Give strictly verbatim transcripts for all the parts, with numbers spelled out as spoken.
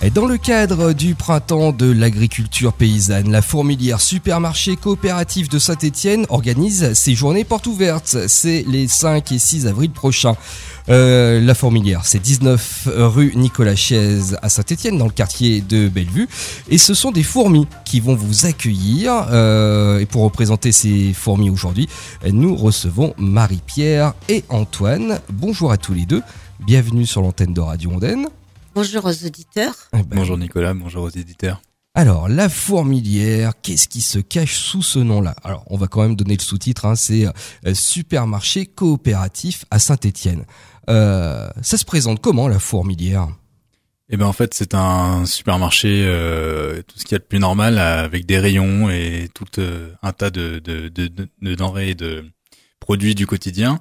Dans le cadre du printemps de l'agriculture paysanne, la Fourmilière Supermarché Coopératif de Saint-Étienne organise ses journées portes ouvertes. C'est les cinq et six avril prochains. Euh, la Fourmilière, c'est dix-neuf rue Nicolas Chaise à Saint-Étienne, dans le quartier de Bellevue. Et ce sont des fourmis qui vont vous accueillir. Euh, et pour représenter ces fourmis aujourd'hui, nous recevons Marie-Pierre et Antoine. Bonjour à tous les deux. Bienvenue sur l'antenne de Radio Ondaine. Bonjour aux auditeurs. Eh ben, bonjour Nicolas, bonjour aux éditeurs. Alors, la Fourmilière, qu'est-ce qui se cache sous ce nom-là ? Alors, on va quand même donner le sous-titre, hein, c'est euh, Supermarché Coopératif à Saint-Étienne. Euh, ça se présente comment, la Fourmilière ? Eh ben en fait, c'est un supermarché, euh, tout ce qu'il y a de plus normal, avec des rayons et tout euh, un tas de, de, de, de, de denrées et de produits du quotidien.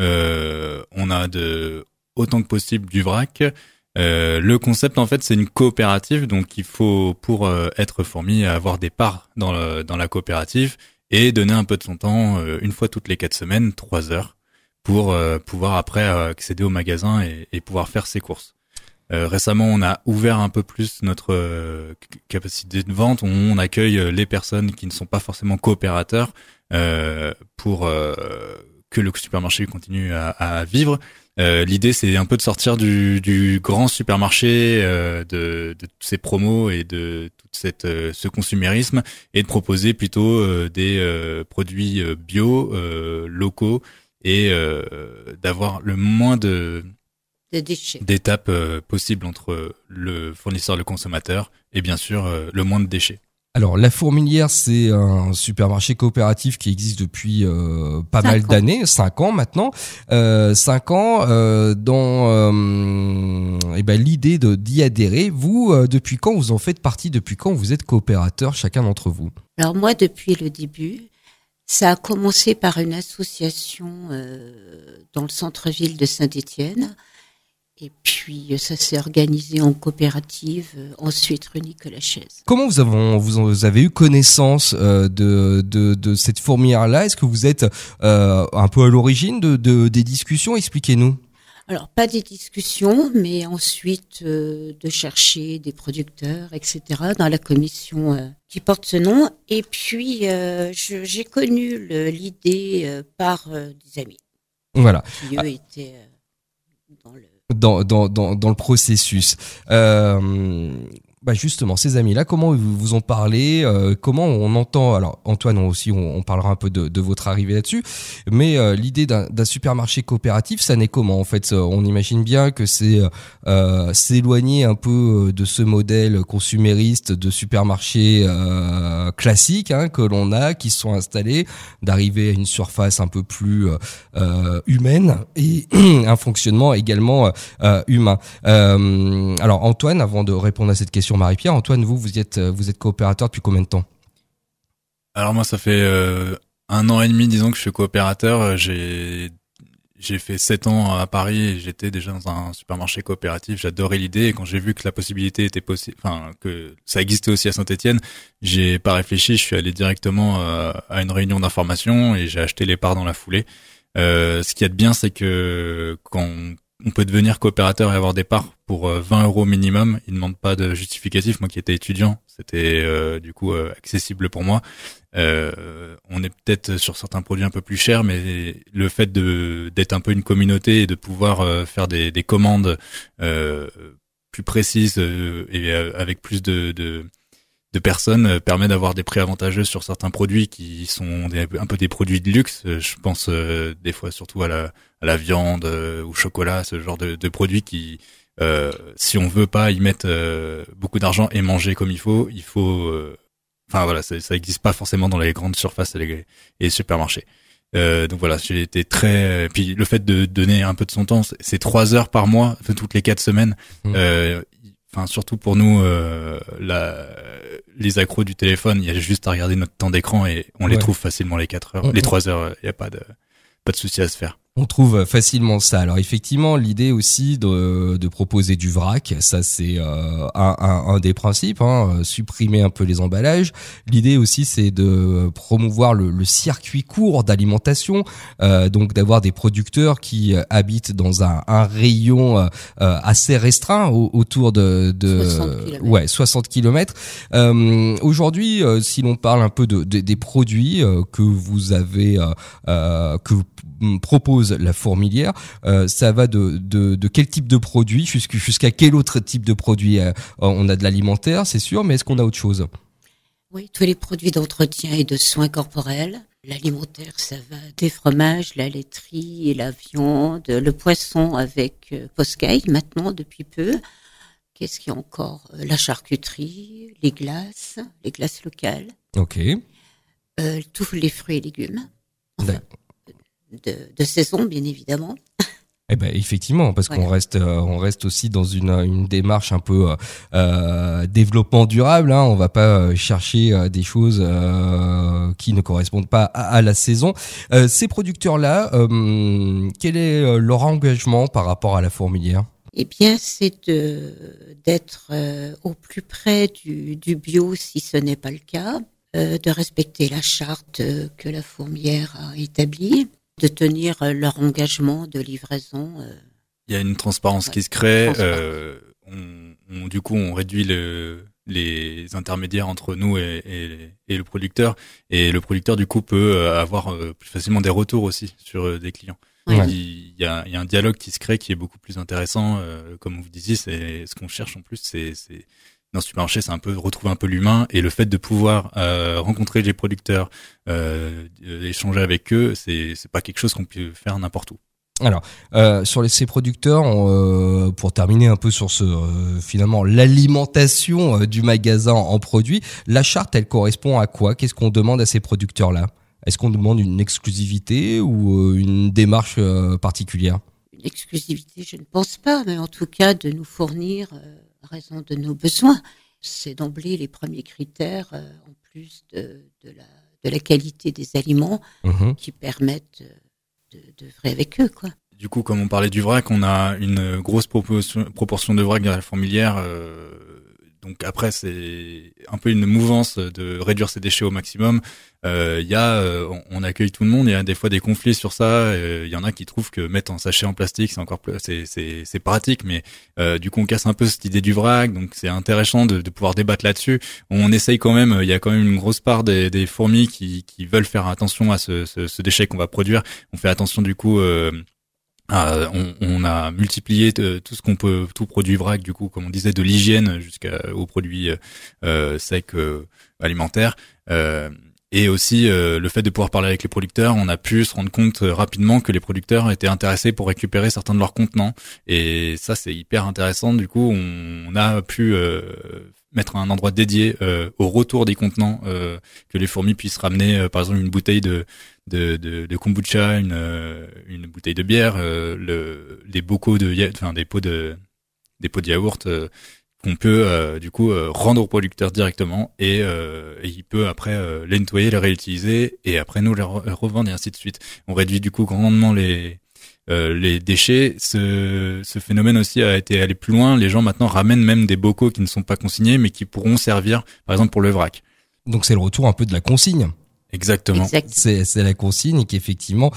Euh, on a de autant que possible du vrac. Euh, le concept, en fait, c'est une coopérative, donc il faut, pour euh, être fourmi, avoir des parts dans, le, dans la coopérative et donner un peu de son temps, euh, une fois toutes les quatre semaines, trois heures, pour euh, pouvoir après euh, accéder au magasin et, et pouvoir faire ses courses. Euh, récemment, on a ouvert un peu plus notre euh, capacité de vente. On, on accueille les personnes qui ne sont pas forcément coopérateurs euh, pour euh, que le supermarché continue à, à vivre. Euh, l'idée, c'est un peu de sortir du, du grand supermarché, euh, de, de toutes ces promos et de tout cette, euh, ce consumérisme, et de proposer plutôt euh, des euh, produits euh, bio, euh, locaux, et euh, d'avoir le moins de, de déchets. d'étapes euh, possibles entre le fournisseur et le consommateur, et bien sûr euh, le moins de déchets. Alors, la Fourmilière, c'est un supermarché coopératif qui existe depuis euh, pas mal ans. d'années, cinq ans maintenant. Euh, cinq ans, euh, dans euh, eh ben, l'idée de, d'y adhérer. Vous, euh, depuis quand vous en faites partie ? Depuis quand vous êtes coopérateur, chacun d'entre vous ? Alors moi, depuis le début, ça a commencé par une association euh, dans le centre-ville de Saint-Étienne. Et puis, ça s'est organisé en coopérative, euh, ensuite rue Nicolas Chaise. Comment vous avez, vous avez eu connaissance euh, de, de, de cette fourmilière-là ? Est-ce que vous êtes euh, un peu à l'origine de, de, des discussions ? Expliquez-nous. Alors, pas des discussions, mais ensuite euh, de chercher des producteurs, et cetera, dans la commission euh, qui porte ce nom. Et puis, euh, je, j'ai connu le, l'idée euh, par euh, des amis. Voilà. Qui, eux, ah. étaient euh, dans le... Dans, dans, dans, dans le processus. Euh, bah justement, ces amis-là, comment ils vous ont parlé ? euh, Comment on entend ? Alors, Antoine, aussi, on, on parlera un peu de, de votre arrivée là-dessus. Mais euh, l'idée d'un, d'un supermarché coopératif, ça naît comment ? En fait, on imagine bien que c'est euh, s'éloigner un peu de ce modèle consumériste de supermarché euh, classique hein, que l'on a, qui se sont installés, d'arriver à une surface un peu plus euh, humaine et un fonctionnement également euh, humain. Euh, alors, Antoine, avant de répondre à cette question, Marie-Pierre, Antoine, vous, vous êtes, vous êtes coopérateur depuis combien de temps ? Alors moi, ça fait euh, un an et demi, disons, que je suis coopérateur. J'ai j'ai fait sept ans à Paris et j'étais déjà dans un supermarché coopératif. J'adorais l'idée et quand j'ai vu que la possibilité était possible, enfin que ça existait aussi à Saint-Étienne, j'ai pas réfléchi. Je suis allé directement euh, à une réunion d'information et j'ai acheté les parts dans la foulée. Euh, ce qu'il y a de bien, c'est que quand on On peut devenir coopérateur et avoir des parts pour vingt euros minimum. Ils ne demandent pas de justificatif. Moi qui étais étudiant, c'était euh, du coup euh, accessible pour moi. Euh, on est peut-être sur certains produits un peu plus chers, mais le fait de d'être un peu une communauté et de pouvoir euh, faire des, des commandes euh, plus précises euh, et euh, avec plus de, de de personnes euh, permet d'avoir des prix avantageux sur certains produits qui sont des, un peu des produits de luxe. Je pense euh, des fois surtout à la, à la viande euh, ou chocolat, ce genre de, de produits qui, euh, si on veut pas y mettre euh, beaucoup d'argent et manger comme il faut, il faut. Euh, enfin voilà, ça, ça existe pas forcément dans les grandes surfaces et les, et les supermarchés. Euh, donc voilà, j'ai été très. Puis le fait de donner un peu de son temps, c'est trois heures par mois, enfin, toutes les quatre semaines. Mmh. Euh, Enfin, surtout pour nous, euh, la, les accros du téléphone, il y a juste à regarder notre temps d'écran et on ouais. les trouve facilement les quatre heures, mmh. les trois heures. Il y a pas de pas de souci à se faire. On trouve facilement ça. Alors effectivement, l'idée aussi de, de proposer du vrac, ça c'est euh, un, un, un des principes, hein, supprimer un peu les emballages. L'idée aussi c'est de promouvoir le, le circuit court d'alimentation, euh, donc d'avoir des producteurs qui habitent dans un, un rayon euh, assez restreint au, autour de, de soixante kilomètres. Ouais, soixante kilomètres. Euh, aujourd'hui, euh, si l'on parle un peu de, de, des produits euh, que vous avez, euh, euh, que vous propose la Fourmilière, euh, ça va de, de, de quel type de produit jusqu'à, jusqu'à quel autre type de produit? euh, On a de l'alimentaire, c'est sûr, mais est-ce qu'on a autre chose? Oui, tous les produits d'entretien et de soins corporels. L'alimentaire, ça va des fromages, la laiterie et la viande, le poisson avec euh, Poscaï maintenant depuis peu. Qu'est-ce qu'il y a encore? La charcuterie, les glaces, les glaces locales. Ok. Euh, tous les fruits et légumes. Enfin, D'accord. De, de saison, bien évidemment. Eh ben effectivement, parce Voilà. qu'on reste, euh, on reste aussi dans une, une démarche un peu euh, développement durable. Hein. On va pas chercher euh, des choses euh, qui ne correspondent pas à, à la saison. Euh, ces producteurs-là, euh, quel est leur engagement par rapport à la Fourmilière? Eh bien, c'est de d'être euh, au plus près du, du bio, si ce n'est pas le cas, euh, de respecter la charte euh, que la Fourmilière a établie, de tenir euh, leur engagement de livraison. Euh, Il y a une transparence Ouais, qui se crée. transparence. Euh, on, on- du coup, on réduit le, les intermédiaires entre nous et, et, et le producteur. Et le producteur, du coup, peut euh, avoir euh, plus facilement des retours aussi sur euh, des clients. Ouais. Il, il y a, il y a un dialogue qui se crée qui est beaucoup plus intéressant. Euh, comme vous disiez, c'est ce qu'on cherche en plus. C'est, c'est dans ce supermarché, c'est un peu retrouver un peu l'humain et le fait de pouvoir euh, rencontrer les producteurs, euh, échanger avec eux, c'est c'est pas quelque chose qu'on peut faire n'importe où. Alors, euh, sur les, ces producteurs, on, euh, pour terminer un peu sur ce euh, finalement l'alimentation euh, du magasin en produits, la charte, elle correspond à quoi? Qu'est-ce qu'on demande à ces producteurs-là? Est-ce qu'on demande une exclusivité ou euh, une démarche euh, particulière? Une exclusivité, je ne pense pas, mais en tout cas de nous fournir euh, à raison de nos besoins. C'est d'emblée les premiers critères, euh, en plus de, de, la, de la qualité des aliments, Mhm. qui permettent de, de vrai avec eux, quoi. Du coup, comme on parlait du vrac, on a une grosse proportion, proportion de vrac dans la fourmilière. Euh, donc après, c'est un peu une mouvance de réduire ses déchets au maximum. Il euh, y a, euh, on accueille tout le monde. Il y a des fois des conflits sur ça. Il euh, y en a qui trouvent que mettre un sachet en plastique, c'est encore plus, c'est c'est c'est pratique, mais euh, du coup, on casse un peu cette idée du vrac. Donc c'est intéressant de, de pouvoir débattre là-dessus. On essaye quand même. Il y a quand même une grosse part des, des fourmis qui qui veulent faire attention à ce ce, ce déchet qu'on va produire. On fait attention du coup. Euh, Ah, on, on a multiplié euh, tout ce qu'on peut, tout produit vrac, du coup, comme on disait, de l'hygiène jusqu'aux produits euh, secs euh, alimentaires. Euh, et aussi euh, le fait de pouvoir parler avec les producteurs, on a pu se rendre compte euh, rapidement que les producteurs étaient intéressés pour récupérer certains de leurs contenants. Et ça, c'est hyper intéressant. Du coup, on, on a pu euh, mettre un endroit dédié euh, au retour des contenants, euh, que les fourmis puissent ramener, euh, par exemple, une bouteille de de, de, de kombucha, une, euh, une bouteille de bière, euh, le, les bocaux de, ya- enfin des pots de, des pots de yaourt euh, qu'on peut euh, du coup euh, rendre au producteur directement et, euh, et il peut après euh, les nettoyer, les réutiliser et après nous les re- revendre et ainsi de suite. On réduit du coup grandement les euh, les déchets. Ce, ce phénomène aussi a été allé plus loin. Les gens maintenant ramènent même des bocaux qui ne sont pas consignés mais qui pourront servir par exemple pour le vrac. Donc c'est le retour un peu de la consigne. Exactement. Exact. C'est, c'est la consigne et qu'effectivement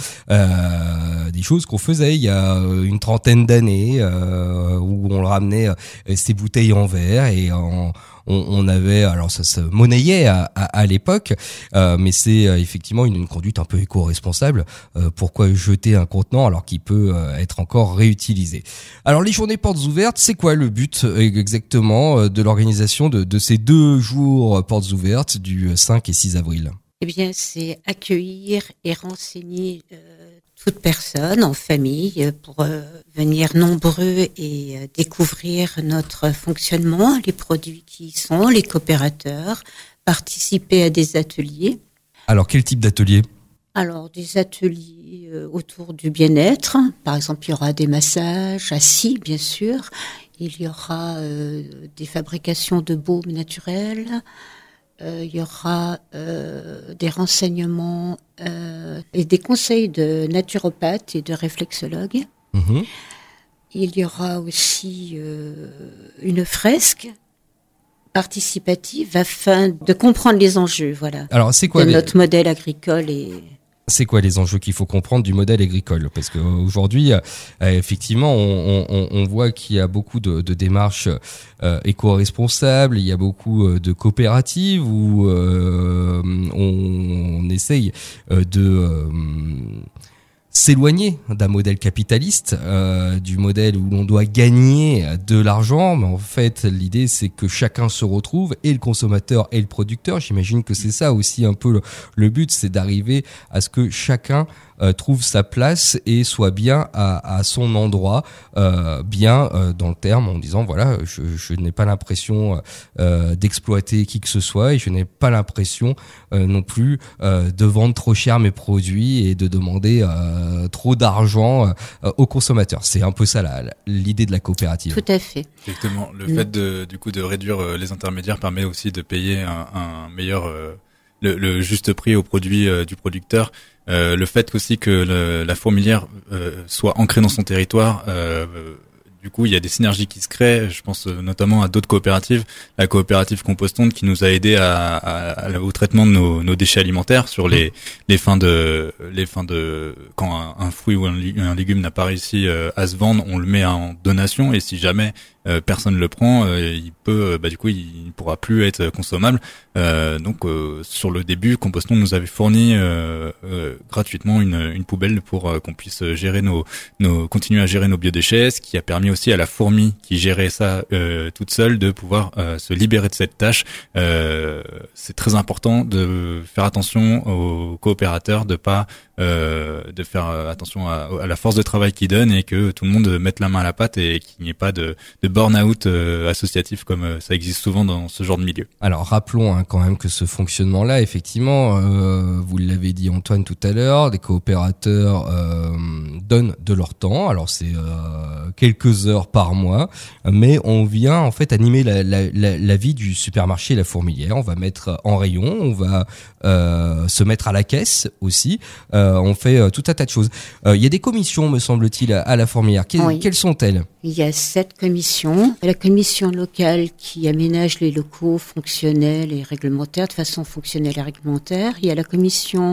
euh, des choses qu'on faisait il y a une trentaine d'années euh, où on ramenait euh, ces bouteilles en verre et on, on, on avait alors ça se monnayait à, à, à l'époque euh, mais c'est euh, effectivement une, une conduite un peu éco-responsable. Euh, pourquoi jeter un contenant alors qu'il peut euh, être encore réutilisé? Alors les journées portes ouvertes, c'est quoi le but euh, exactement euh, de l'organisation de, de ces deux jours euh, portes ouvertes du cinq et six avril? Eh bien, c'est accueillir et renseigner euh, toute personne en famille euh, pour euh, venir nombreux et euh, découvrir notre fonctionnement, les produits qui y sont, les coopérateurs, participer à des ateliers. Alors quel type d'atelier? Alors, des ateliers euh, autour du bien-être. Par exemple, il y aura des massages assis, bien sûr. Il y aura euh, des fabrications de baumes naturels. Euh, il y aura euh, des renseignements euh, euh, et des conseils de naturopathes et de réflexologues. Mmh. Il y aura aussi euh, une fresque participative afin de comprendre les enjeux, voilà, Alors, c'est quoi de les... notre modèle agricole et... C'est quoi les enjeux qu'il faut comprendre du modèle agricole? Parce qu'aujourd'hui, euh, effectivement, on, on, on voit qu'il y a beaucoup de, de démarches euh, éco-responsables, il y a beaucoup euh, de coopératives où euh, on, on essaye euh, de... Euh, s'éloigner d'un modèle capitaliste, euh, du modèle où l'on doit gagner de l'argent, mais en fait l'idée c'est que chacun se retrouve, et le consommateur et le producteur. J'imagine que c'est ça aussi un peu le, le but, c'est d'arriver à ce que chacun euh, trouve sa place et soit bien à, à son endroit, euh, bien euh, dans le terme, en disant voilà, je, je n'ai pas l'impression euh, d'exploiter qui que ce soit, et je n'ai pas l'impression euh, non plus euh, de vendre trop cher mes produits et de demander euh, trop d'argent euh, aux consommateurs. C'est un peu ça la, la, l'idée de la coopérative. Tout à fait. Exactement. Le Mmh. fait de, du coup, de réduire euh, les intermédiaires permet aussi de payer un, un meilleur, euh, le, le juste prix au produit euh, du producteur. Euh, le fait aussi que le, la fourmilière euh, soit ancrée dans son territoire, euh, du coup, il y a des synergies qui se créent. Je pense notamment à d'autres coopératives, la coopérative Compostonde qui nous a aidé à, à, à, au traitement de nos, nos déchets alimentaires sur les, les fins de, les fins de, quand un, un fruit ou un, un légume n'a pas réussi euh, à se vendre, on le met en donation, et si jamais euh, personne le prend, euh, il peut, bah du coup, il ne pourra plus être consommable. Euh, donc, euh, sur le début, Compostonde nous avait fourni euh, euh, gratuitement une, une poubelle pour euh, qu'on puisse gérer nos, nos, continuer à gérer nos biodéchets, ce qui a permis aussi à la fourmi qui gérait ça euh, toute seule de pouvoir euh, se libérer de cette tâche. Euh, c'est très important de faire attention aux coopérateurs, de pas euh, de faire attention à, à la force de travail qu'ils donnent, et que tout le monde mette la main à la pâte et qu'il n'y ait pas de, de burn-out euh, associatif comme euh, ça existe souvent dans ce genre de milieu. Alors rappelons hein, quand même que ce fonctionnement-là, effectivement, euh, vous l'avez dit Antoine tout à l'heure, des coopérateurs euh, donnent de leur temps. Alors c'est euh, quelques heures par mois, mais on vient en fait animer la, la, la, la vie du supermarché La Fourmilière. On va mettre en rayon, on va euh, se mettre à la caisse aussi. Euh, on fait euh, tout un tas de choses. Il euh, y a des commissions, me semble-t-il, à, à La Fourmilière. Que, Oui. Quelles sont-elles? Il y a sept commissions. La commission locale qui aménage les locaux fonctionnels et réglementaires, de façon fonctionnelle et réglementaire. Il y a la commission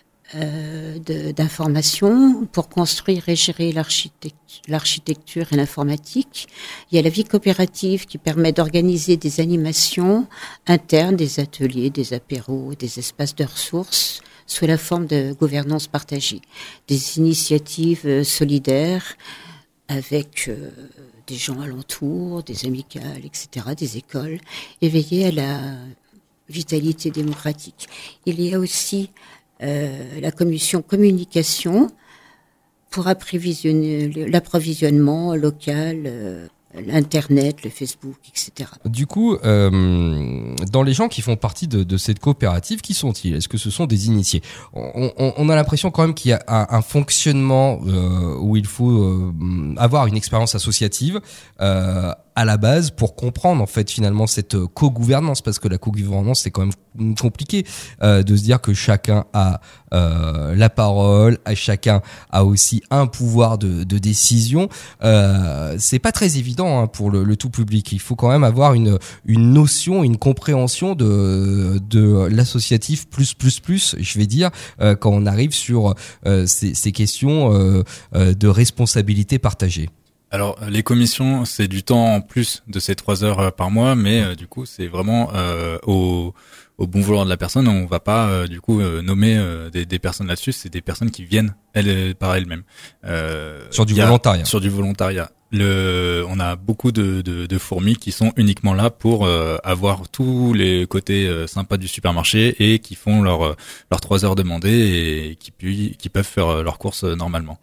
euh, de, d'information pour construire et gérer l'architecture, l'architecture et l'informatique. Il y a la vie coopérative qui permet d'organiser des animations internes, des ateliers, des apéros, des espaces de ressources sous la forme de gouvernance partagée. Des initiatives euh, solidaires avec euh, des gens alentours, des amicales, et cetera, des écoles, et veiller à la vitalité démocratique. Il y a aussi euh, la commission communication pour approvisionner l'approvisionnement local, euh, l'internet, le Facebook, et cetera. Du coup, euh, dans les gens qui font partie de, de cette coopérative, qui sont-ils? Est-ce que ce sont des initiés? on, on, on a l'impression quand même qu'il y a un, un fonctionnement euh, où il faut euh, avoir une expérience associative euh, à la base pour comprendre en fait finalement cette co-gouvernance, parce que la co-gouvernance c'est quand même compliqué euh, de se dire que chacun a euh, la parole, à chacun a aussi un pouvoir de, de décision. Euh, c'est pas très évident hein, pour le, le tout public. Il faut quand même avoir une une notion, une compréhension de de l'associatif plus plus plus. Je vais dire euh, quand on arrive sur euh, ces, ces questions euh, euh, de responsabilité partagée. Alors, les commissions, c'est du temps en plus de ces trois heures par mois, mais euh, du coup, c'est vraiment euh, au, au bon vouloir de la personne. On va pas euh, du coup euh, nommer euh, des, des personnes là-dessus. C'est des personnes qui viennent elles par elles-mêmes. Euh, sur du a, volontariat. Sur du volontariat. Le, on a beaucoup de, de, de fourmis qui sont uniquement là pour euh, avoir tous les côtés euh, sympas du supermarché et qui font leurs leurs trois heures demandées et qui puis qui peuvent faire leurs courses normalement.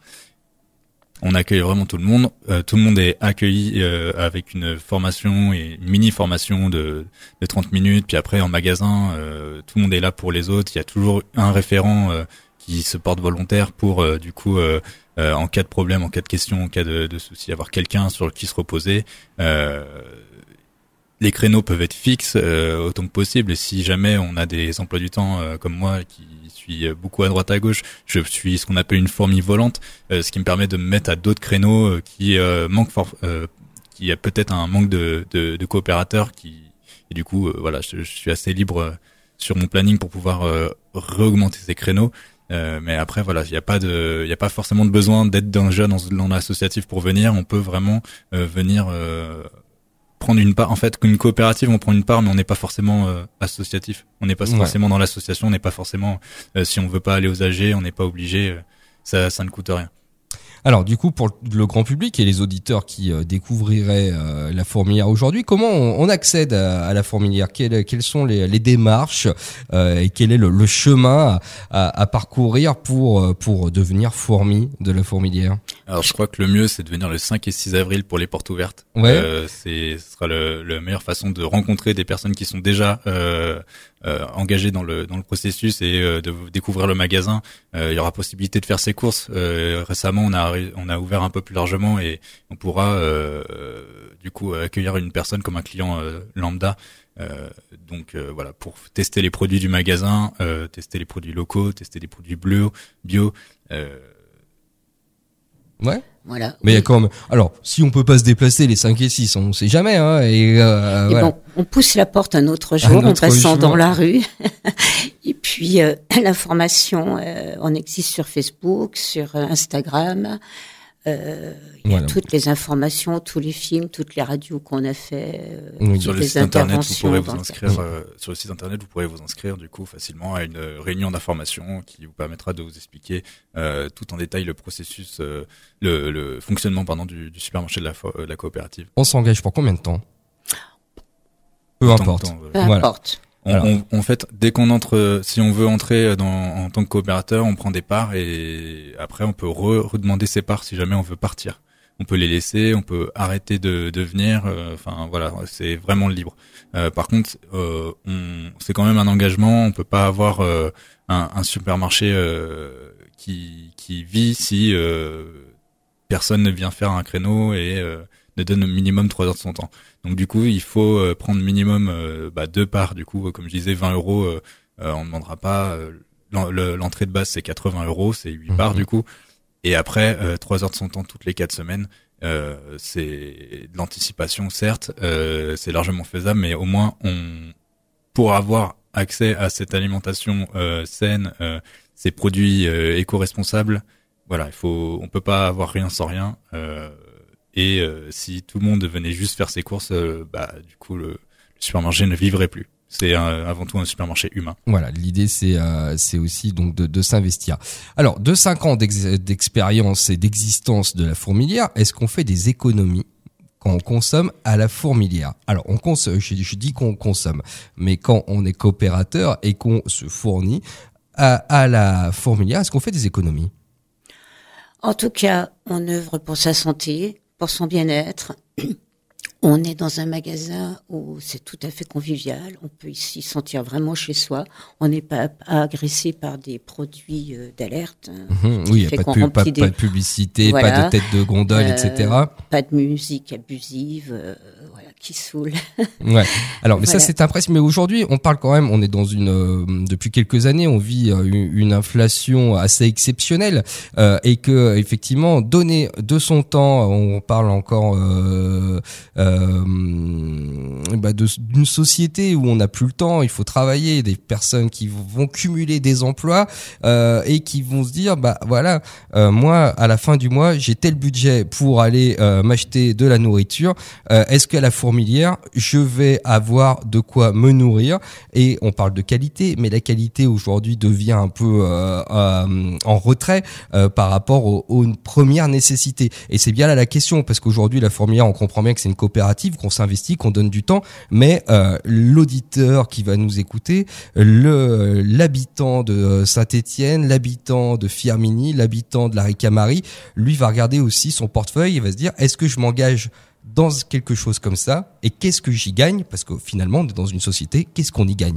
On accueille vraiment tout le monde. Euh, tout le monde est accueilli euh, avec une formation et une mini formation de, de trente minutes. Puis après, en magasin, euh, tout le monde est là pour les autres. Il y a toujours un référent euh, qui se porte volontaire pour, euh, du coup, euh, euh, en cas de problème, en cas de question, en cas de, de souci, avoir quelqu'un sur qui se reposer. Euh, les créneaux peuvent être fixes euh, autant que possible, et si jamais on a des emplois du temps euh, comme moi qui suis beaucoup à droite à gauche, je suis ce qu'on appelle une fourmi volante, euh, ce qui me permet de me mettre à d'autres créneaux euh, qui euh, manquent for- euh, qui a peut-être un manque de, de, de coopérateurs qui et du coup euh, voilà je, je suis assez libre euh, sur mon planning pour pouvoir euh, réaugmenter ces créneaux. Euh, mais après voilà, il n'y a pas de, il y a pas forcément de besoin d'être déjà dans, dans l'associatif pour venir. On peut vraiment euh, venir euh, prendre une part. En fait, qu'une coopérative, on prend une part, mais on n'est pas forcément euh, associatif. On n'est pas ouais. forcément dans l'association. On n'est pas forcément. Euh, si on veut pas aller aux A G, on n'est pas obligé. Euh, ça, ça ne coûte rien. Alors du coup, pour le grand public et les auditeurs qui euh, découvriraient euh, la fourmilière aujourd'hui, comment on, on accède à, à la fourmilière ? Quelles, quelles sont les, les démarches euh, et quel est le, le chemin à, à, à parcourir pour pour devenir fourmi de la fourmilière ? Alors je crois que le mieux c'est de venir le cinq et six avril pour les portes ouvertes. Ouais. Euh, c'est ce sera le, la meilleure façon de rencontrer des personnes qui sont déjà euh, euh, engagées dans le dans le processus et euh, de découvrir le magasin. Euh, il y aura possibilité de faire ses courses. Euh, récemment on a on a ouvert un peu plus largement et on pourra euh, euh, du coup accueillir une personne comme un client euh, lambda. Euh, donc euh, voilà, pour tester les produits du magasin, euh, tester les produits locaux, tester les produits bleus, bio. Euh, Ouais. Voilà. Mais il oui. y a quand même. Alors, si on peut pas se déplacer les cinq et six, on sait jamais, hein. Et, euh, et voilà. bon, on pousse la porte un autre jour un autre en passant jour. dans la rue. Et puis euh, l'information, euh, on existe sur Facebook, sur Instagram. Euh, il y a Voilà. toutes les informations, tous les films, toutes les radios qu'on a fait. Euh, Oui. Sur le les site internet, vous interventions pourrez vous dans le- inscrire. Euh, sur le site internet, vous pourrez vous inscrire du coup facilement à une euh, réunion d'information qui vous permettra de vous expliquer euh, tout en détail le processus, euh, le, le fonctionnement pardon du, du supermarché de la, fo- euh, de la coopérative. On s'engage pour combien de temps ? Peu Autant importe. de temps, euh, Peu Voilà. importe. On, Alors. on, en fait, dès qu'on entre, euh, si on veut entrer dans, en tant que coopérateur, on prend des parts et après on peut re, redemander ses parts si jamais on veut partir. On peut les laisser, on peut arrêter de, de venir. euh, Enfin voilà, c'est vraiment libre. Euh, par contre, euh, on, c'est quand même un engagement. On peut pas avoir euh, un, un supermarché euh, qui, qui vit si euh, personne ne vient faire un créneau et euh, ne donne au minimum trois heures de son temps. Donc du coup, il faut euh, prendre minimum euh, bah, deux parts. Du coup, comme je disais, vingt euros, euh, euh, on ne demandera pas. Euh, l'en- le- l'entrée de base, c'est quatre-vingts euros, c'est huit Mhm. parts du coup. Et après, euh, trois heures de son temps toutes les quatre semaines, euh, c'est de l'anticipation, certes, euh, c'est largement faisable, mais au moins, on pour avoir accès à cette alimentation euh, saine, euh, ces produits euh, éco-responsables, voilà, il faut, on peut pas avoir rien sans rien. Euh, et euh, si tout le monde venait juste faire ses courses, euh, bah du coup, le, le supermarché ne vivrait plus. C'est un, avant tout un supermarché humain. Voilà, l'idée c'est euh, c'est aussi donc de, de s'investir. Alors, de cinq ans d'ex- d'expérience et d'existence de la fourmilière, est-ce qu'on fait des économies quand on consomme à la fourmilière ? Alors, on consomme, je, je dis qu'on consomme, mais quand on est coopérateur et qu'on se fournit à, à la fourmilière, est-ce qu'on fait des économies ? En tout cas, on œuvre pour sa santé, pour son bien-être. On est dans un magasin où c'est tout à fait convivial. On peut ici sentir vraiment chez soi. On n'est pas agressé par des produits euh, d'alerte. Mmh, oui, il n'y a fait pas de, qu'on pub, pas, remplit pas de des- publicité, Voilà. pas de tête de gondole, Euh, et cetera. Pas de musique abusive, euh, voilà, qui saoule. Ouais. Alors, mais ça Voilà. c'est impressionnant. Mais aujourd'hui, on parle quand même. On est dans une euh, depuis quelques années, on vit euh, une, une inflation assez exceptionnelle euh, et que effectivement, donner de son temps, on parle encore euh, euh, bah, de- d'une société où on n'a plus le temps. Il faut travailler. Des personnes qui vont cumuler des emplois euh, et qui vont se dire, bah voilà, euh, moi à la fin du mois, j'ai tel budget pour aller euh, m'acheter de la nourriture. Euh, est-ce qu'à la fourmilière, je vais avoir de quoi me nourrir ? Et on parle de qualité, mais la qualité aujourd'hui devient un peu euh, euh, en retrait euh, par rapport aux, aux premières nécessités. Et c'est bien là la question, parce qu'aujourd'hui la fourmilière, on comprend bien que c'est une coopérative, qu'on s'investit, qu'on donne du temps, mais euh, l'auditeur qui va nous écouter, le l'habitant de Saint-Étienne, l'habitant de Firminy, l'habitant de la Ricamarie, lui va regarder aussi son portefeuille et va se dire, est-ce que je m'engage dans quelque chose comme ça et qu'est-ce que j'y gagne ? Parce que finalement, on est dans une société, qu'est-ce qu'on y gagne ?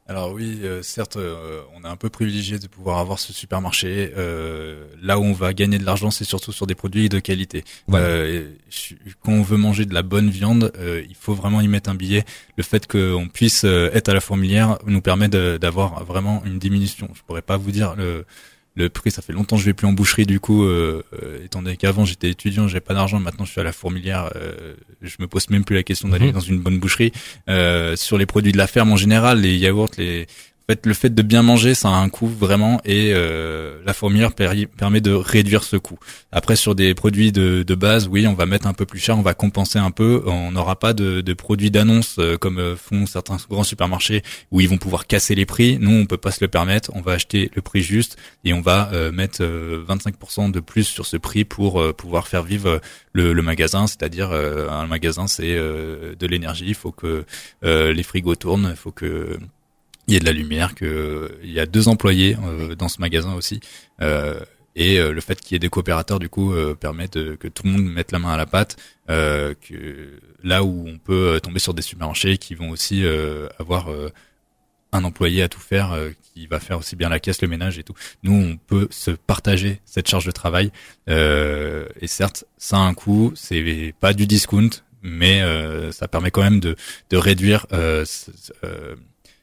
Alors oui, euh, certes, euh, on est un peu privilégié de pouvoir avoir ce supermarché. Euh, là où on va gagner de l'argent, c'est surtout sur des produits de qualité. Voilà. Euh, quand on veut manger de la bonne viande, euh, il faut vraiment y mettre un billet. Le fait qu'on puisse euh, être à la Fourmilière nous permet de, d'avoir vraiment une diminution. Je pourrais pas vous dire le Le prix, ça fait longtemps que je vais plus en boucherie, du coup, euh, euh, étant donné qu'avant j'étais étudiant, j'avais pas d'argent, maintenant je suis à la Fourmilière, euh, je me pose même plus la question d'aller mmh. dans une bonne boucherie. Euh, sur les produits de la ferme en général, les yaourts, les, en fait, le fait de bien manger, ça a un coût vraiment, et euh, la Fourmilière per- permet de réduire ce coût. Après, sur des produits de, de base, oui, on va mettre un peu plus cher, on va compenser un peu. On n'aura pas de, de produits d'annonce euh, comme font certains grands supermarchés où ils vont pouvoir casser les prix. Nous, on peut pas se le permettre. On va acheter le prix juste et on va euh, mettre euh, vingt-cinq pour cent de plus sur ce prix pour euh, pouvoir faire vivre le, le magasin. C'est-à-dire, euh, un magasin, c'est euh, de l'énergie. Il faut que euh, les frigos tournent. Il faut que il y ait de la lumière. Que il y a deux employés euh, dans ce magasin aussi. Euh, Et euh, le fait qu'il y ait des coopérateurs, du coup, euh, permet de, que tout le monde mette la main à la pâte. Euh, que là où on peut tomber sur des supermarchés qui vont aussi euh, avoir euh, un employé à tout faire, euh, qui va faire aussi bien la caisse, le ménage et tout. Nous, on peut se partager cette charge de travail. Euh, et certes, ça a un coût. C'est pas du discount, mais euh, ça permet quand même de, de réduire euh, euh,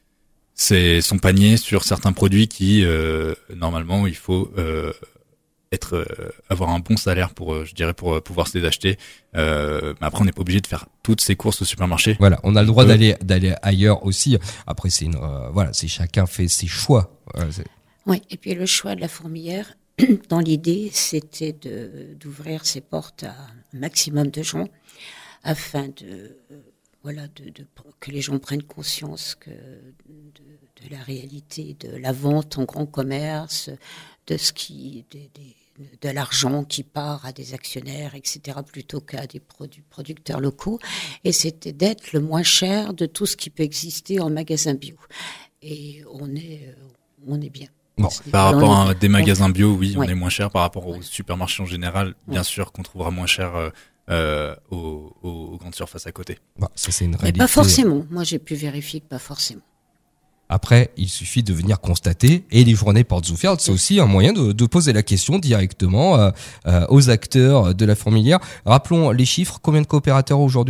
c'est son panier sur certains produits qui euh, normalement il faut euh, être euh, avoir un bon salaire pour euh, je dirais pour euh, pouvoir se les acheter. Euh, mais après on n'est pas obligé de faire toutes ces courses au supermarché. Voilà, on a le droit euh, d'aller d'aller ailleurs aussi. Après c'est une euh, voilà, c'est chacun fait ses choix. Voilà, c'est... Oui, et puis le choix de la Fourmilière, dans l'idée, c'était de d'ouvrir ses portes à un maximum de gens afin de euh, voilà de, de que les gens prennent conscience que de, de la réalité de la vente en grand commerce, de ce qui des, des de l'argent qui part à des actionnaires, et cetera, plutôt qu'à des produits, producteurs locaux. Et c'était d'être le moins cher de tout ce qui peut exister en magasin bio. Et on est, on est bien. Bon, par rapport à des magasins bio, oui, on ouais. est moins cher. Par rapport aux supermarchés en général, bien ouais. sûr qu'on trouvera moins cher euh, euh, aux, aux grandes surfaces à côté. Bah, ça, c'est une réalité. Mais pas forcément. Moi, j'ai pu vérifier que pas forcément. Après, il suffit de venir constater. Et les journées portes ouvertes, c'est aussi un moyen de, de poser la question directement euh, euh, aux acteurs de la Fourmilière. Rappelons les chiffres. Combien de coopérateurs aujourd'hui ?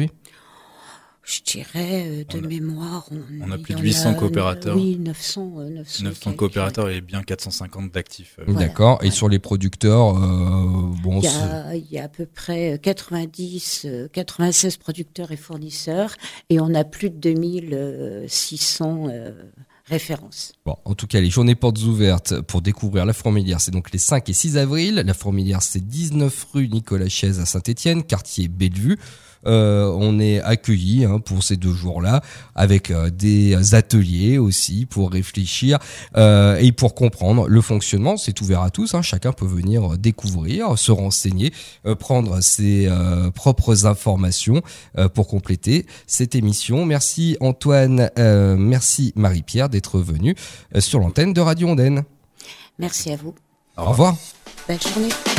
Je dirais, de on a, mémoire, on, on a plus de huit cents coopérateurs. Oui, neuf cents, neuf cents, neuf cents coopérateurs et bien quatre cent cinquante d'actifs. Voilà, d'accord. Voilà. Et sur les producteurs, euh, bon, il y a, il y a à peu près quatre-vingt-dix, quatre-vingt-seize producteurs et fournisseurs, et on a plus de deux mille six cents euh, références. Bon, en tout cas, les journées portes ouvertes pour découvrir la Fourmilière, c'est donc les cinq et six avril. La Fourmilière, c'est dix-neuf rue Nicolas Chaise à Saint-Étienne, quartier Bellevue. Euh, on est accueillis hein, pour ces deux jours-là avec euh, des ateliers aussi pour réfléchir euh, et pour comprendre le fonctionnement. C'est ouvert à tous, hein, chacun peut venir découvrir, se renseigner, euh, prendre ses euh, propres informations euh, pour compléter cette émission. Merci Antoine, euh, merci Marie-Pierre d'être venue euh, sur l'antenne de Radio Ondaine. Merci à vous. Au revoir. Belle journée.